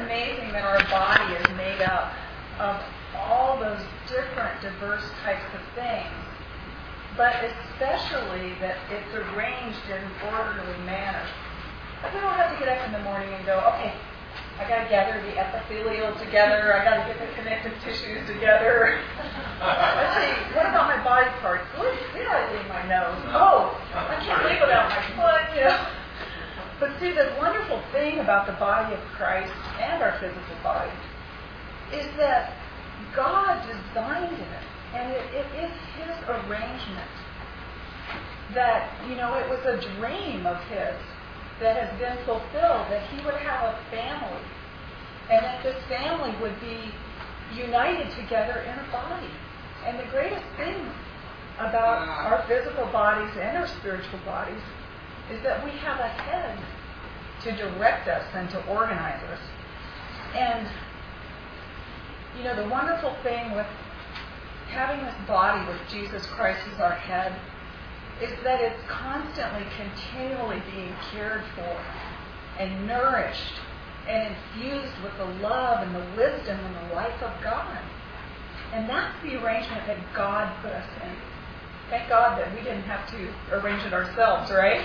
amazing that our body is made up of all those different, diverse types of things, but especially that it's arranged in an orderly manner. Like we don't have to get up in the morning and go, okay, I got to gather the epithelial together, I got to get the connective tissues together. Let's see, what about my body parts? Where did I leave my nose? Oh, I can't live without my foot, you know. But see, the wonderful thing about the body of Christ and our physical body is that God designed it, and it is His arrangement. That, you know, it was a dream of His that has been fulfilled, that He would have a family, and that this family would be united together in a body. And the greatest thing about our physical bodies and our spiritual bodies is that we have a head to direct us and to organize us. And, you know, the wonderful thing with having this body with Jesus Christ as our head is that it's constantly, continually being cared for and nourished and infused with the love and the wisdom and the life of God. And that's the arrangement that God put us in. Thank God that we didn't have to arrange it ourselves, right?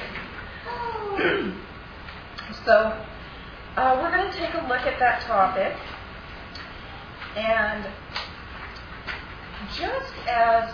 So, we're going to take a look at that topic. And just as,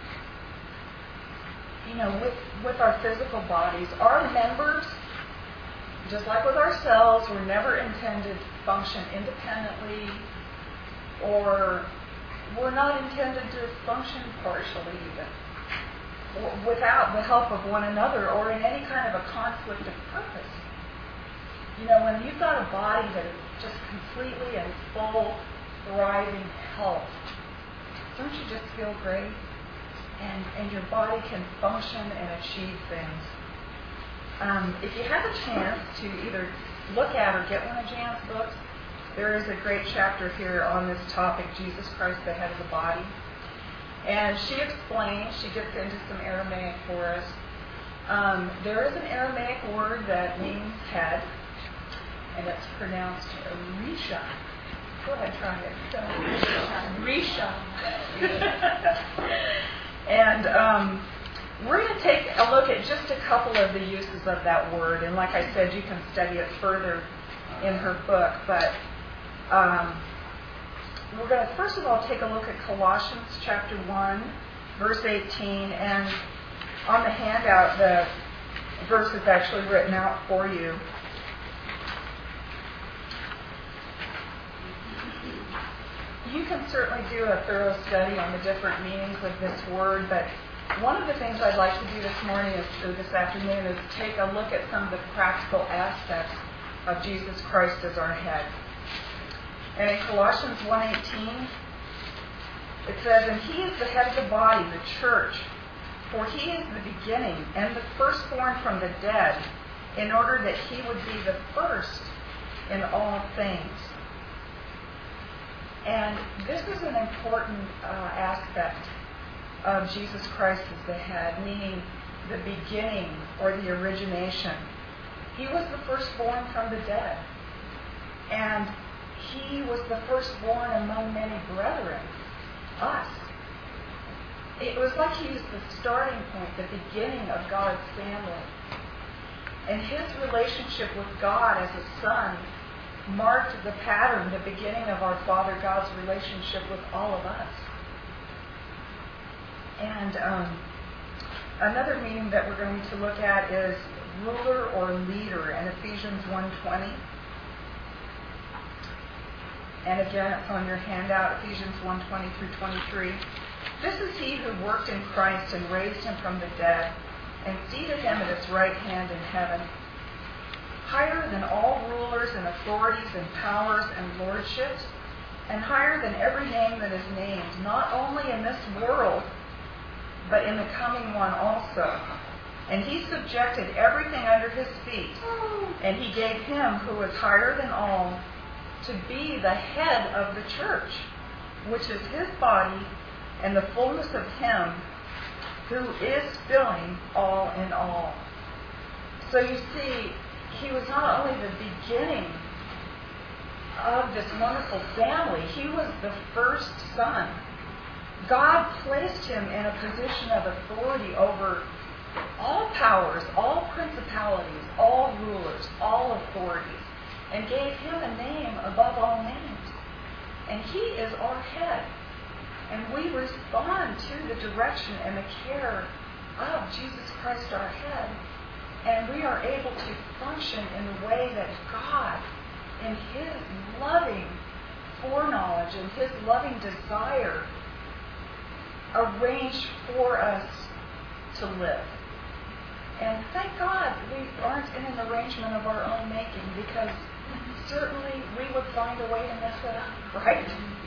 you know, with our physical bodies, our members, just like with our cells, were never intended to function independently, or were not intended to function partially even, or without the help of one another, or in any kind of a conflict of purpose. You know, when you've got a body that is just completely in full, thriving health, don't you just feel great? And your body can function and achieve things. If you have a chance to either look at or get one of Jan's books, there is a great chapter here on this topic, Jesus Christ, the head of the body. And she explains, she gets into some Aramaic for us. There is an Aramaic word that means head, and it's pronounced Risha. Go ahead, try it. Risha. And we're going to take a look at just a couple of the uses of that word. And like I said, you can study it further in her book. But we're going to first of all take a look at Colossians chapter 1, verse 18. And on the handout, the verse is actually written out for you. You can certainly do a thorough study on the different meanings of this word, but one of the things I'd like to do this morning or this afternoon is take a look at some of the practical aspects of Jesus Christ as our head. And in Colossians 1:18, it says, "And He is the head of the body, the church, for He is the beginning and the firstborn from the dead, in order that He would be the first in all things." And this is an important aspect of Jesus Christ as the head, meaning the beginning or the origination. He was the firstborn from the dead. And He was the firstborn among many brethren, us. It was like He was the starting point, the beginning of God's family. And His relationship with God as a son marked the pattern, the beginning of our Father God's relationship with all of us. And another meaning that we're going to look at is ruler or leader in Ephesians 1:20. And again, it's on your handout, Ephesians 1:20 through 23. "This is He who worked in Christ and raised Him from the dead and seated Him at His right hand in heaven, higher than all rulers and authorities and powers and lordships, and higher than every name that is named, not only in this world, but in the coming one also. And He subjected everything under His feet, and He gave Him who is higher than all to be the head of the church, which is His body, and the fullness of Him who is filling all in all." So you see, He was not only the beginning of this wonderful family. He was the first son. God placed him in a position of authority over all powers, all principalities, all rulers, all authorities, and gave him a name above all names. And he is our head. And we respond to the direction and the care of Jesus Christ, our head. And we are able to function in the way that God, in His loving foreknowledge and His loving desire, arranged for us to live. And thank God we aren't in an arrangement of our own making, because certainly we would find a way to mess it up, right?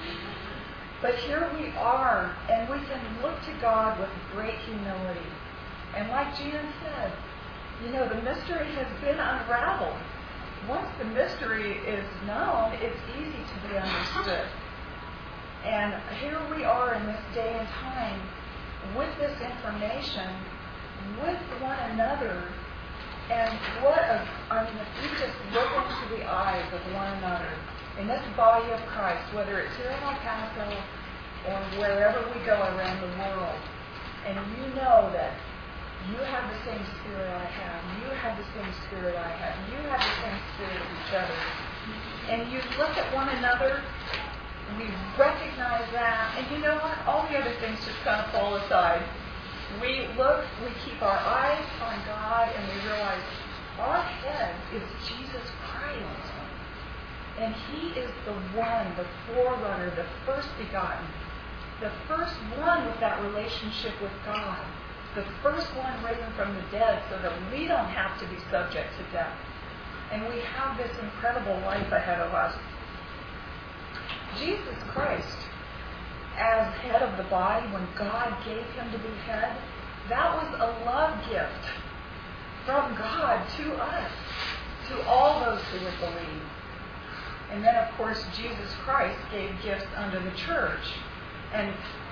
But here we are, and we can look to God with great humility. And like Jan said, the mystery has been unraveled. Once the mystery is known, it's easy to be understood. And here we are in this day and time with this information, with one another. And if we just look into the eyes of one another in this body of Christ, whether it's here in El Paso or wherever we go around the world, and you know that you have the same spirit I have, you have the same spirit I have, you have the same spirit of each other, and you look at one another, we recognize that, and you know what? All the other things just kind of fall aside. We look, we keep our eyes on God, and we realize our head is Jesus Christ. And He is the one, the forerunner, the first begotten, the first one with that relationship with God, the first one risen from the dead so that we don't have to be subject to death. And we have this incredible life ahead of us. Jesus Christ, as head of the body, when God gave Him to be head, that was a love gift from God to us, to all those who would believe. And then, of course, Jesus Christ gave gifts unto the church. And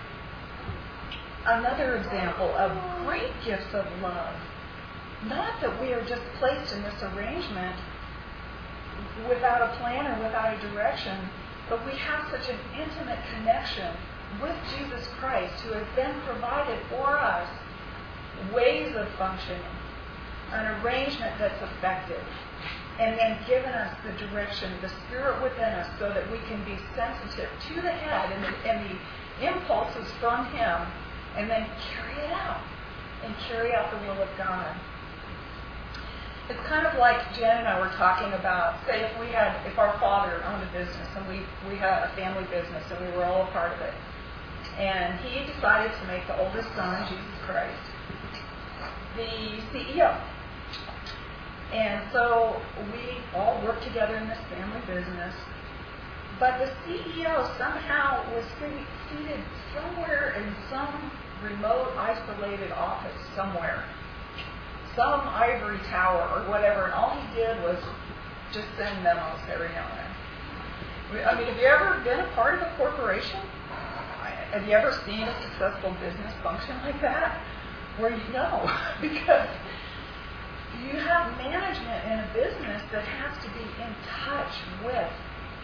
another example of great gifts of love. Not that we are just placed in this arrangement without a plan or without a direction, but we have such an intimate connection with Jesus Christ, who has then provided for us ways of functioning, an arrangement that's effective, and then given us the direction, the Spirit within us, so that we can be sensitive to the head and the impulses from Him, and then carry it out, and carry out the will of God. It's kind of like Jen and I were talking about, say if our father owned a business, and we had a family business, and we were all a part of it. And he decided to make the oldest son, Jesus Christ, the CEO. And so we all worked together in this family business. But the CEO somehow was seated somewhere in some remote, isolated office somewhere. Some ivory tower or whatever. And all he did was just send memos every now and then. I mean, have you ever been a part of a corporation? Have you ever seen a successful business function like that? Where you know, because you have management in a business that has to be in touch with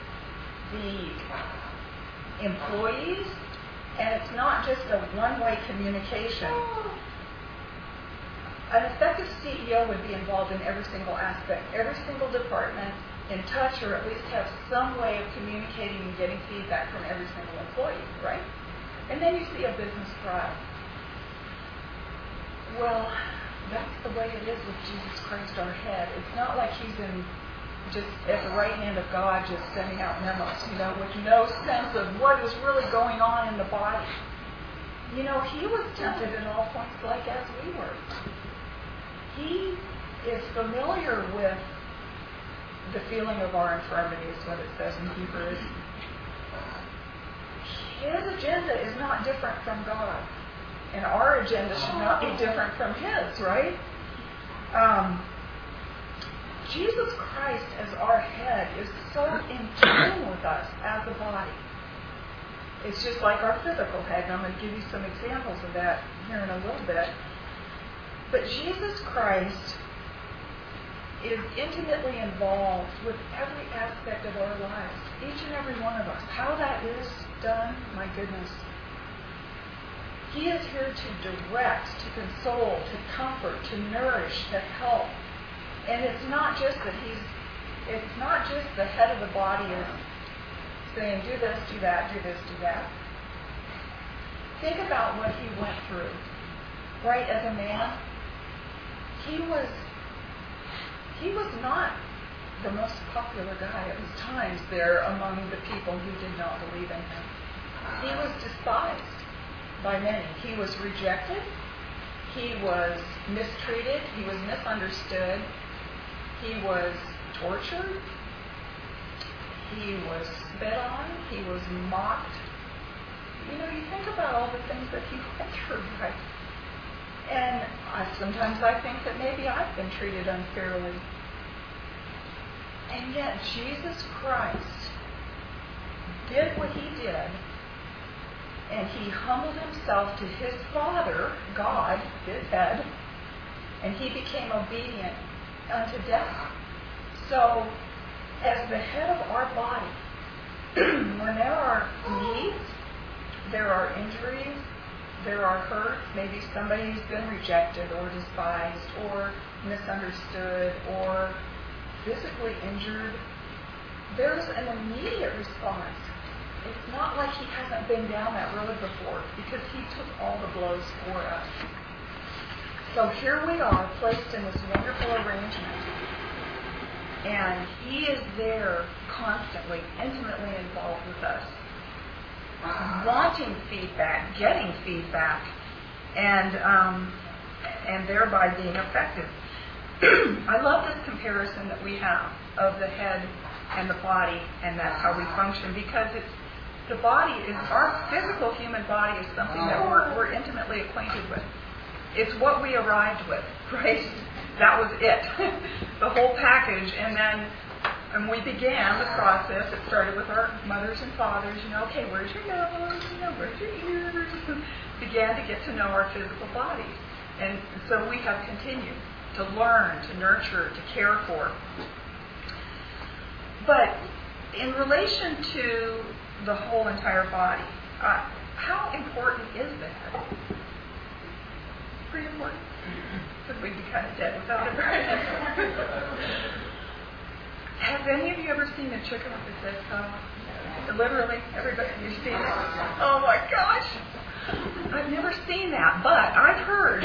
the employees, and it's not just a one-way communication. An effective CEO would be involved in every single aspect, every single department, in touch, or at least have some way of communicating and getting feedback from every single employee, right? And then you see a business thrive. Well, that's the way it is with Jesus Christ, our head. It's not like He's in just at the right hand of God, just sending out memos, with no sense of what is really going on in the body. He was tempted at all points like as we were. He is familiar with the feeling of our infirmities, what it says in Hebrews. His agenda is not different from God. And our agenda should not be different from His, right? Jesus Christ as our head is so in tune with us as a body. It's just like our physical head, and I'm going to give you some examples of that here in a little bit. But Jesus Christ is intimately involved with every aspect of our lives, each and every one of us. How that is done, my goodness. He is here to direct, to console, to comfort, to nourish, to help. And it's not just that it's not just the head of the body is saying, do this, do that, do this, do that. Think about what he went through. Right, as a man, he was not the most popular guy at his times there among the people who did not believe in him. He was despised by many. He was rejected. He was mistreated. He was misunderstood. He was tortured. He was spit on. He was mocked. You know, you think about all the things that he went through, right? And sometimes I think that maybe I've been treated unfairly. And yet Jesus Christ did what he did, and he humbled himself to his Father, God, his head, and he became obedient unto death. So, as the head of our body, when there are needs, there are injuries, there are hurts, maybe somebody's been rejected or despised or misunderstood or physically injured, there's an immediate response. It's not like he hasn't been down that road before, because he took all the blows for us. So here we are, placed in this wonderful arrangement, and he is there constantly, intimately involved with us, wanting feedback, getting feedback, and thereby being effective. I love this comparison that we have of the head and the body, and that's how we function, because the body is, our physical human body is something that we're intimately acquainted with. It's what we arrived with, right? That was it, the whole package. And we began the process. It started with our mothers and fathers. Okay, where's your nose? Where's your ears? Began to get to know our physical bodies, and so we have continued to learn, to nurture, to care for. But in relation to the whole entire body, how important is the head? Pretty important. Because we'd be kind of dead without it, right? Have any of you ever seen a chicken with its head cut off? Literally, everybody, you've seen it? Oh my gosh! I've never seen that, but I've heard.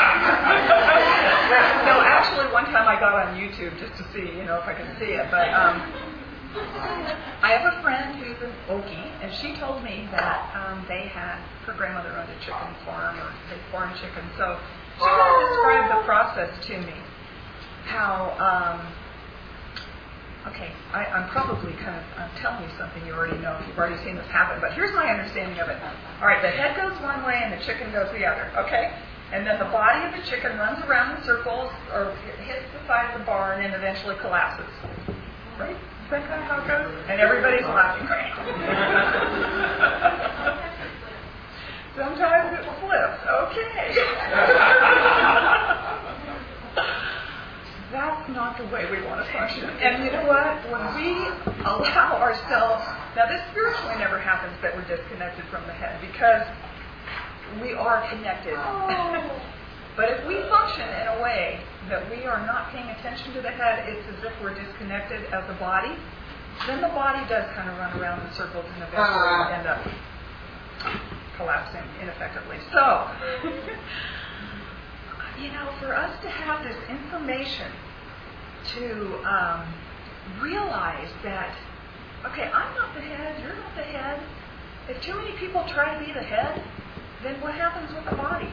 No, actually, one time I got on YouTube just to see, if I could see it. But I have a friend who's an Okie, and she told me that her grandmother owned a chicken farm, or they farmed chickens. So she kind of described the process to me. How, I'm probably I'm telling you something you already know if you've already seen this happen, but here's my understanding of it. All right, the head goes one way and the chicken goes the other, okay? And then the body of the chicken runs around in circles or hits the side of the barn and eventually collapses. Right? Is that kind of how it goes? And everybody's laughing, right? Sometimes it flips. Okay. That's not the way we want to function. And you know what? When we allow ourselves... Now, this spiritually never happens that we're disconnected from the head, because we are connected. But if we function in a way that we are not paying attention to the head, it's as if we're disconnected as a body, then the body does kind of run around in circles and eventually end up collapsing ineffectively. So, for us to have this information to realize that, okay, I'm not the head, you're not the head. If too many people try to be the head, then what happens with the body?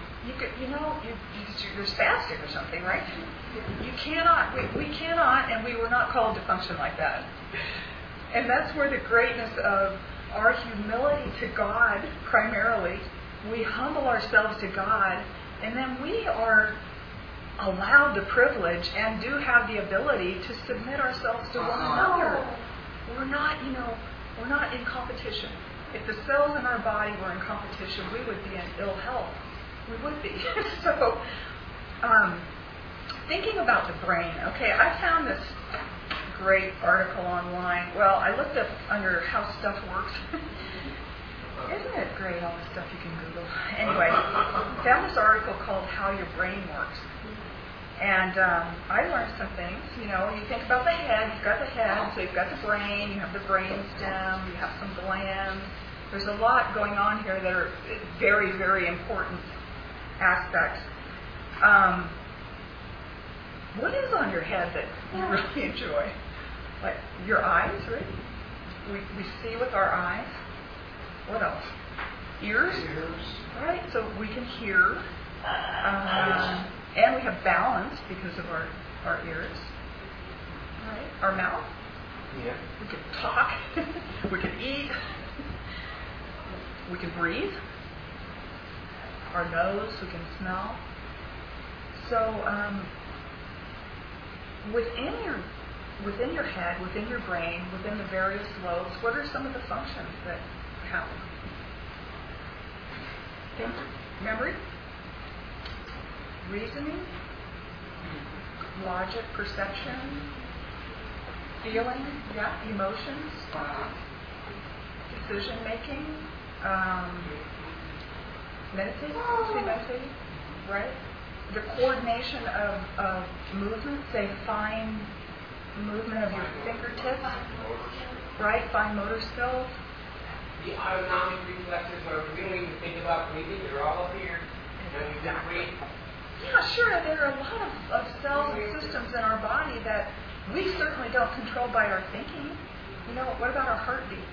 You're spastic or something, right? You cannot, we cannot, and we were not called to function like that. And that's where the greatness of our humility to God, primarily, we humble ourselves to God, and then we are allowed the privilege and do have the ability to submit ourselves to one another. We're not in competition. If the cells in our body were in competition, we would be in ill health. We would be. So, thinking about the brain. Okay, I found this great article online. Well, I looked up under how stuff works. Isn't it great, all the stuff you can Google? Anyway, found this article called How Your Brain Works. And I learned some things. You know, you think about the head, you've got the head, so you've got the brain, you have the brain stem, you have some glands. There's a lot going on here that are very, very important aspects. What is on your head that you really enjoy? Like your eyes, right? We see with our eyes. What else? Ears. Right? So we can hear. And we have balance because of our ears. Right? Our mouth. Yeah. We can talk. We can eat. We can breathe. Our nose, we can smell. So within your head, within your brain, within the various lobes, what are some of the functions that happen? Memory, reasoning, logic, perception, feeling, emotions, decision making, meditating, right? The coordination of movement, say fine movement of your fingertips, right? Fine motor skills. The autonomic reflexes where we don't even think about breathing, they're all up here. Exactly. Yeah, sure. There are a lot of cells and systems in our body that we certainly don't control by our thinking. You know, what about our heartbeat?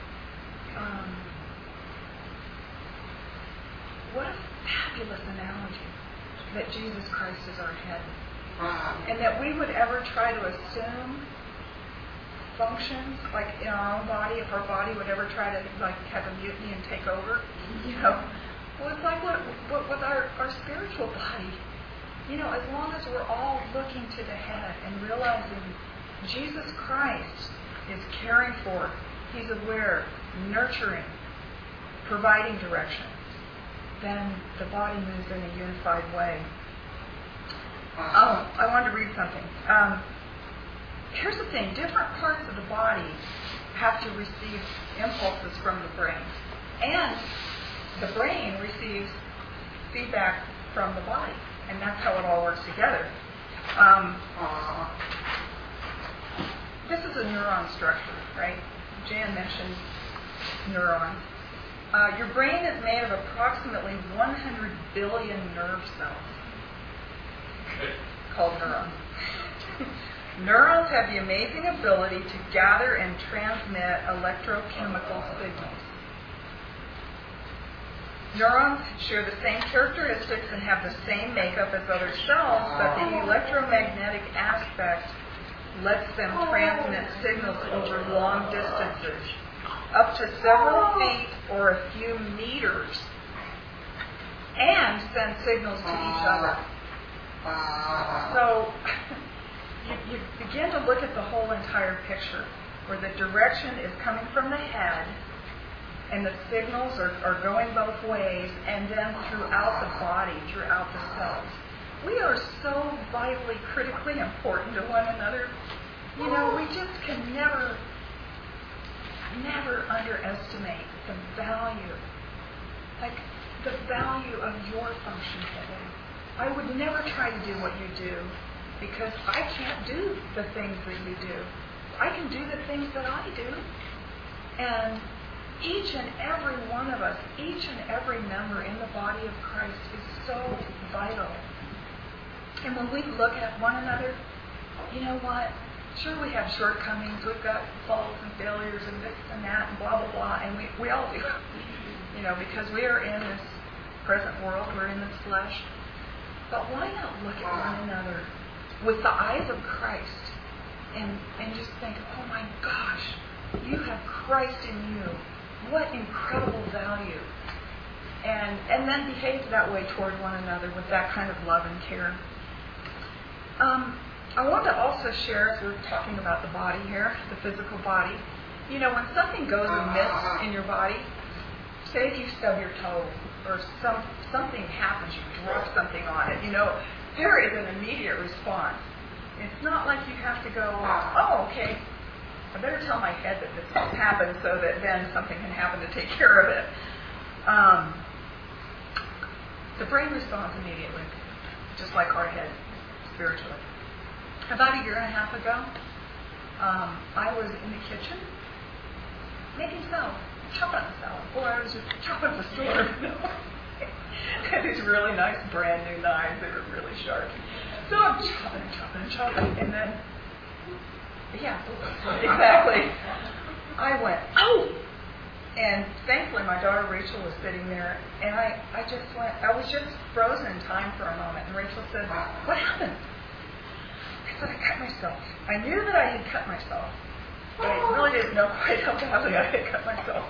What a fabulous analogy that Jesus Christ is our head. And that we would ever try to assume functions, like in our own body, if our body would ever try to like have a mutiny and take over, you know. Well, it's like what with our spiritual body. You know, as long as we're all looking to the head and realizing Jesus Christ is caring for, He's aware, nurturing, providing direction, then the body moves in a unified way. I wanted to read something. Here's the thing. Different parts of the body have to receive impulses from the brain. And the brain receives feedback from the body. And that's how it all works together. This is a neuron structure, right? Jan mentioned neurons. Your brain is made of approximately 100 billion nerve cells called neurons. Neurons have the amazing ability to gather and transmit electrochemical signals. Neurons share the same characteristics and have the same makeup as other cells, but the electromagnetic aspect lets them transmit signals over long distances, up to several feet or a few meters, and send signals to each other. So you begin to look at the whole entire picture, where the direction is coming from the head, and the signals are going both ways, and then throughout the body, throughout the cells. We are so vitally, critically important to one another. You know, we just can never underestimate the value, like the value of your function today. I would never try to do what you do, because I can't do the things that you do. I can do the things that I do. And each and every one of us, each and every member in the body of Christ is so vital. And when we look at one another, you know what? Sure, we have shortcomings. We've got faults and failures and this and that and blah, blah, blah. And we all do. You know, because we are in this present world. We're in this flesh. But why not look at one another with the eyes of Christ and just think, oh my gosh, you have Christ in you. What incredible value. And then behave that way toward one another with that kind of love and care. I want to also share, as we're talking about the body here, the physical body, you know, when something goes amiss in your body, say if you stub your toe or something happens, you drop something on it, you know, there is an immediate response. It's not like you have to go, oh, okay, I better tell my head that this has happened so that then something can happen to take care of it. The brain responds immediately, just like our head, spiritually. About a year and a half ago, I was in the kitchen making salad, chopping up the salad. Or I was just chopping up the store. I had these really nice brand new knives. They were really sharp. So I'm chopping. And then, yeah, exactly. I went, oh! And thankfully my daughter Rachel was sitting there. And I was just frozen in time for a moment. And Rachel said, what happened? I said, I cut myself. I knew that I had cut myself. But I really didn't know quite how badly I had cut myself.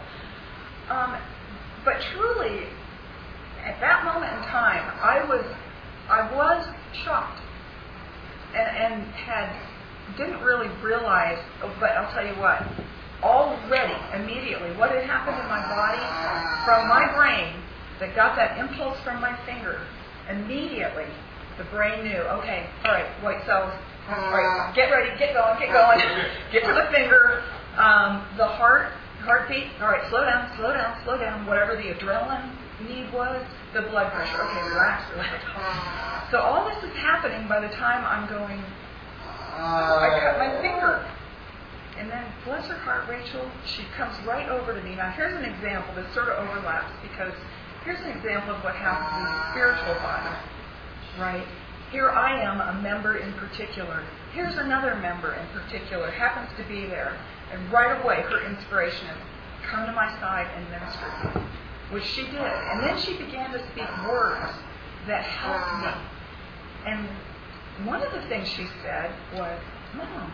But truly, at that moment in time, I was shocked and didn't really realize. But I'll tell you what, already, immediately, what had happened in my body from my brain that got that impulse from my finger, immediately the brain knew. Okay, all right, white cells. All right, get ready, get going, get to the finger, the heartbeat. All right, slow down. Whatever the adrenaline need was, the blood pressure. Okay, relax. So all this is happening by the time I'm going. I cut my finger, and then bless her heart, Rachel, she comes right over to me. Now here's an example that sort of overlaps because here's an example of what happens in the spiritual body, right? Here I am, a member in particular. Here's another member in particular, happens to be there. And right away, her inspiration is, come to my side and minister, which she did. And then she began to speak words that helped me. And one of the things she said was, Mom,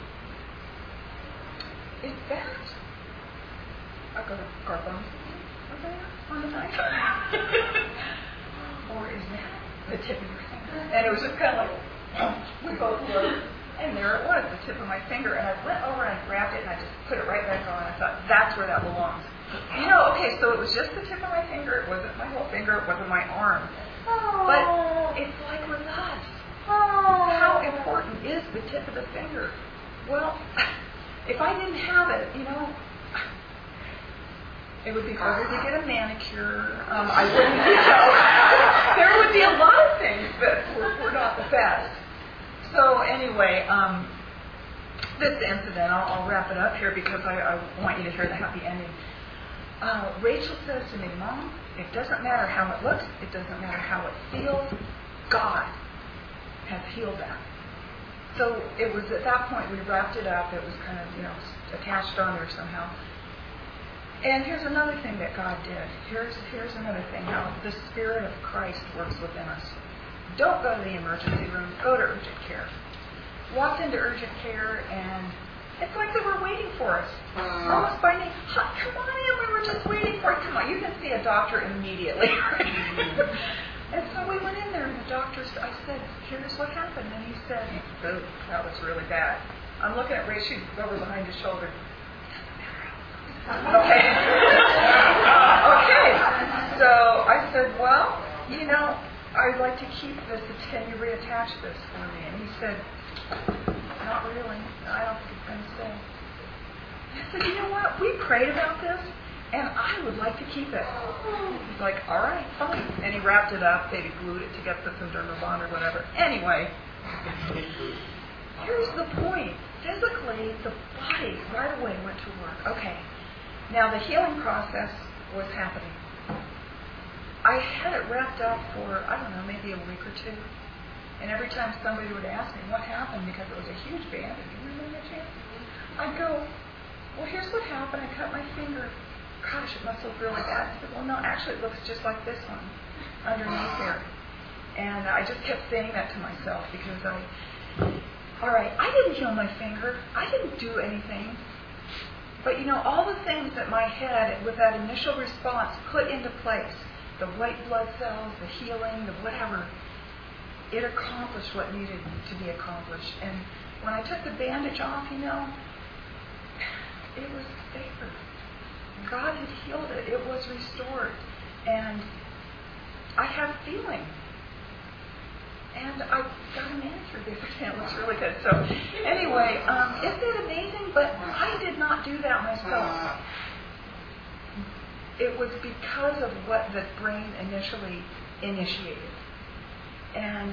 is that a garbanzo over there on the knife? Or is that the tip of your finger? And it was just kind of like, we both looked, and there it was, the tip of my finger. And I went over and I grabbed it and I just put it right back on. I thought, that's where that belongs. Okay, so it was just the tip of my finger. It wasn't my whole finger. It wasn't my arm. But it's like with us. How important is the tip of the finger? Well, if I didn't have it, it would be harder to get a manicure. I wouldn't, there would be a lot of things that were not the best. So anyway, this incident, I'll wrap it up here because I want you to hear the happy ending. Rachel says to me, Mom, it doesn't matter how it looks, it doesn't matter how it feels, God has healed that. So it was at that point we wrapped it up. It was kind of, attached on there somehow. And here's another thing that God did. Here's another thing, how the Spirit of Christ works within us. Don't go to the emergency room. Go to urgent care. Walked into urgent care, and it's like they were waiting for us. Almost by name. Come on in. We were just waiting for you. Come on. You can see a doctor immediately. And so we went in there, and the doctor, I said, here's what happened. And he said, oh, that was really bad. I'm looking at Ray. She's over behind his shoulder. Okay. Okay. So I said, well, I'd like to keep this. Can you reattach this for me? And he said, not really. I don't think it's going to stay. I said, you know what? We prayed about this, and I would like to keep it. He's like, all right, fine. And he wrapped it up. They glued it together with some Dermabond or whatever. Anyway, here's the point. Physically, the body right away went to work. Okay. Now, the healing process was happening. I had it wrapped up for, maybe a week or two. And every time somebody would ask me what happened, because it was a huge bandage, you remember that? I'd go, well, here's what happened. I cut my finger. Gosh, it must look really bad. I said, well, no, actually it looks just like this one underneath there. And I just kept saying that to myself because all right, I didn't heal my finger. I didn't do anything. But all the things that my head, with that initial response, put into place, the white blood cells, the healing, the whatever, it accomplished what needed to be accomplished. And when I took the bandage off, it was safer. God had healed it. It was restored. And I have feeling. And I got a manicure the other day. It looks really good. So anyway, isn't it amazing? But I did not do that myself. It was because of what the brain initially initiated. And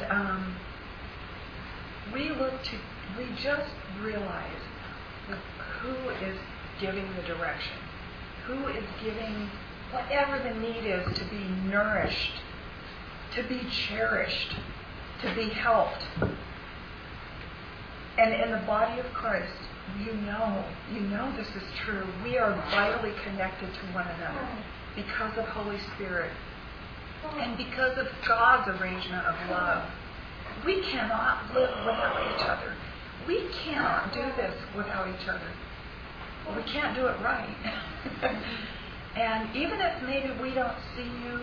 we just realize who is giving the direction, who is giving whatever the need is to be nourished, to be cherished, to be helped. And in the body of Christ, you know this is true. We are vitally connected to one another because of Holy Spirit and because of God's arrangement of love. We cannot live without each other. We cannot do this without each other. We can't do it right. And even if maybe we don't see you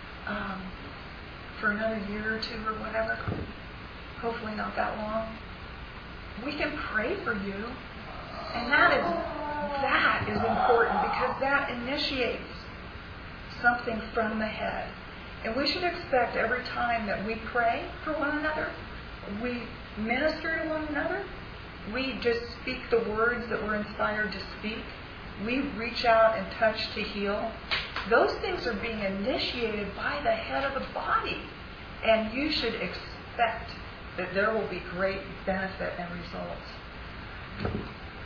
for another year or two or whatever, hopefully not that long, we can pray for you. And that is important because that initiates something from the head. And we should expect every time that we pray for one another, we minister to one another, we just speak the words that we're inspired to speak, we reach out and touch to heal, those things are being initiated by the head of the body. And you should expect that there will be great benefit and results.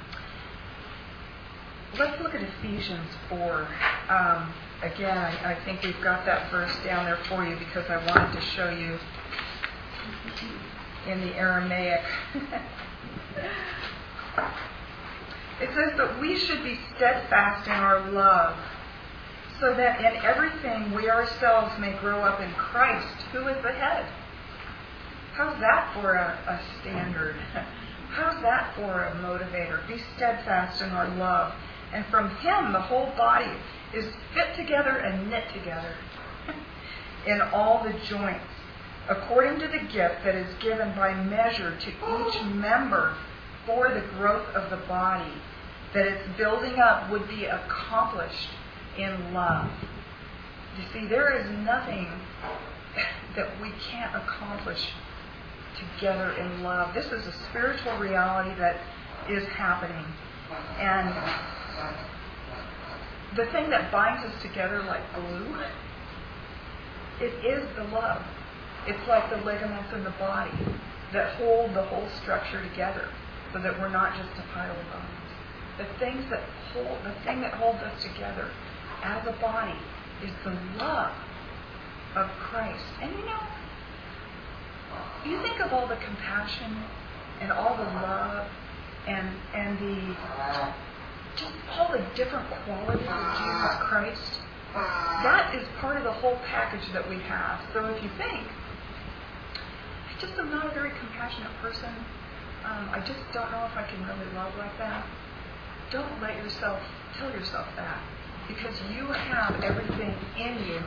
Let's look at Ephesians 4. Again, I think we've got that verse down there for you because I wanted to show you in the Aramaic. It says that we should be steadfast in our love, so that in everything we ourselves may grow up in Christ, who is the head. How's that for a standard? How's that for a motivator? Be steadfast in our love. And from Him, the whole body is fit together and knit together in all the joints, according to the gift that is given by measure to each member for the growth of the body, that its building up would be accomplished in love. You see, there is nothing that we can't accomplish together in love. This is a spiritual reality that is happening. And the thing that binds us together like glue, it is the love. It's like the ligaments in the body that hold the whole structure together so that we're not just a pile of bones. The thing that holds us together as a body is the love of Christ. And you think of all the compassion and all the love and the just all the different qualities of Jesus Christ. That is part of the whole package that we have. So if you think, I just am not a very compassionate person, I just don't know if I can really love like that, don't tell yourself that. Because you have everything in you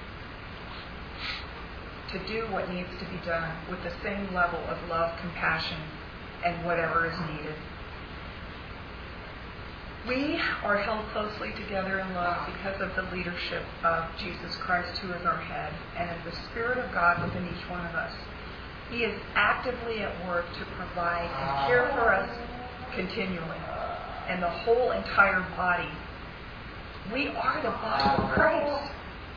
to do what needs to be done with the same level of love, compassion, and whatever is needed. We are held closely together in love because of the leadership of Jesus Christ, who is our head, and of the Spirit of God within each one of us. He is actively at work to provide and care for us continually, and the whole entire body. We are the body of Christ.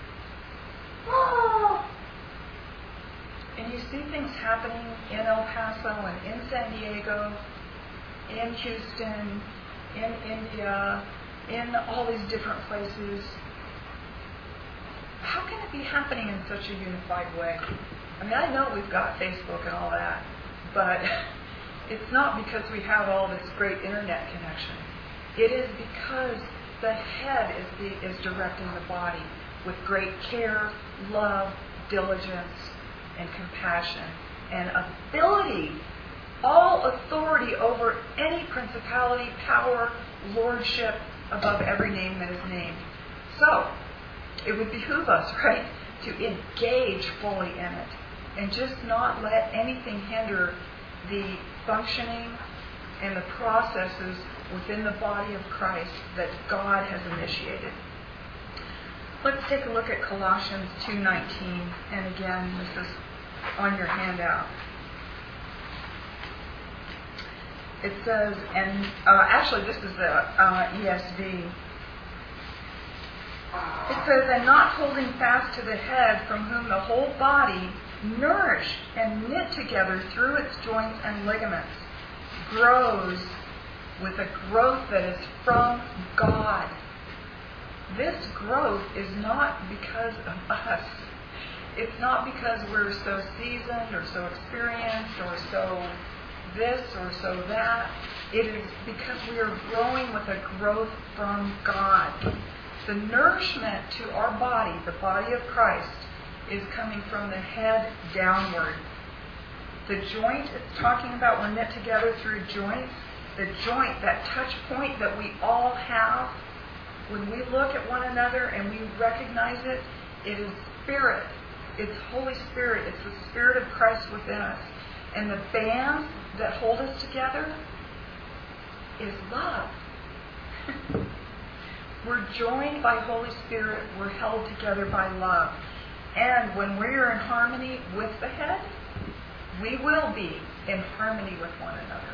And you see things happening in El Paso and in San Diego, in Houston, in India, in all these different places. How can it be happening in such a unified way? I mean, I know we've got Facebook and all that, but it's not because we have all this great internet connection. It is because the head is directing the body with great care, love, diligence, and compassion, and ability, all authority over any principality, power, lordship above every name that is named. So, it would behoove us, right, to engage fully in it and just not let anything hinder the functioning and the processes within the body of Christ that God has initiated. Let's take a look at Colossians 2:19, and again, this is on your handout. It says, and actually this is the ESV. It says, and not holding fast to the head, from whom the whole body, nourished and knit together through its joints and ligaments, grows with a growth that is from God. This growth is not because of us. It's not because we're so seasoned or so experienced or so this or so that. It is because we are growing with a growth from God. The nourishment to our body, the body of Christ, is coming from the head downward. The joint, it's talking about we're knit together through joints. The joint, that touch point that we all have, when we look at one another and we recognize it, it is Spirit. It's Holy Spirit. It's the Spirit of Christ within us. And the bands that hold us together is love. We're joined by Holy Spirit. We're held together by love. And when we're in harmony with the head, we will be in harmony with one another.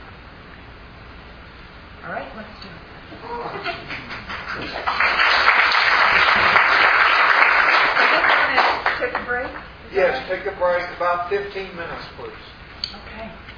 All right, let's do it. I think we're going to take a break. Yes, take a break. About 15 minutes, please. Okay.